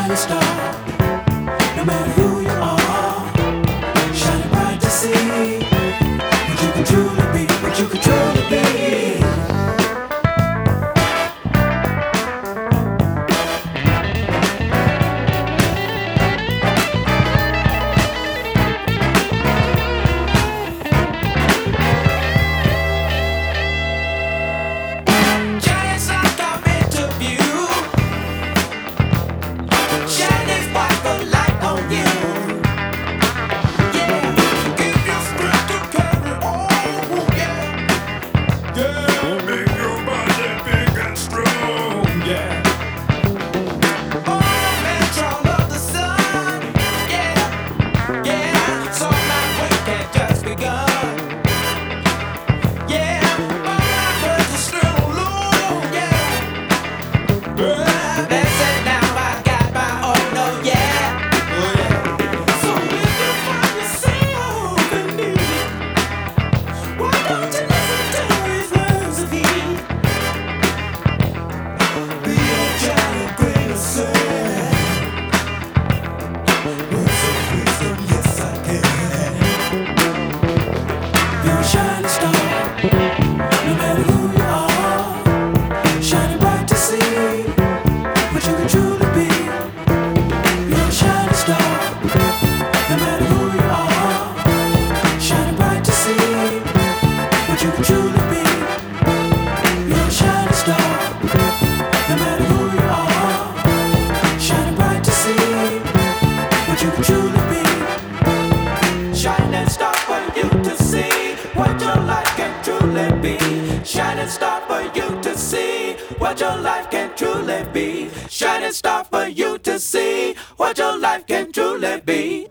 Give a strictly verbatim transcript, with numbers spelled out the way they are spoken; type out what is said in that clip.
shining star. No matter who you are, shining bright to see what you can truly be, what you can truly be. Shining star for you to see what your life can truly be. Shining star for you to see what your life can truly be.